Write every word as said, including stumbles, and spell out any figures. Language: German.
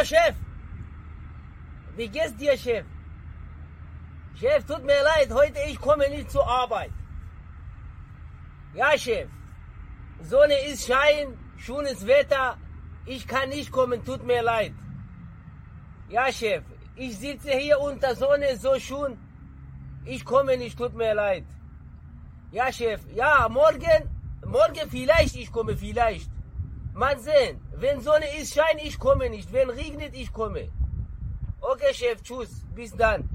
Hallo, Chef. Wie geht's dir, Chef? Chef, tut mir leid, heute ich komme nicht zur Arbeit. Ja, Chef. Sonne ist Schein, schönes Wetter. Ich kann nicht kommen, tut mir leid. Ja, Chef. Ich sitze hier unter Sonne, so schön. Ich komme nicht, tut mir leid. Ja, Chef. Ja, morgen, morgen vielleicht, ich komme vielleicht. Mal sehen. Wenn Sonne ist, Schein, ich komme nicht. Wenn regnet, ich komme. Okay, Chef, tschüss. Bis dann.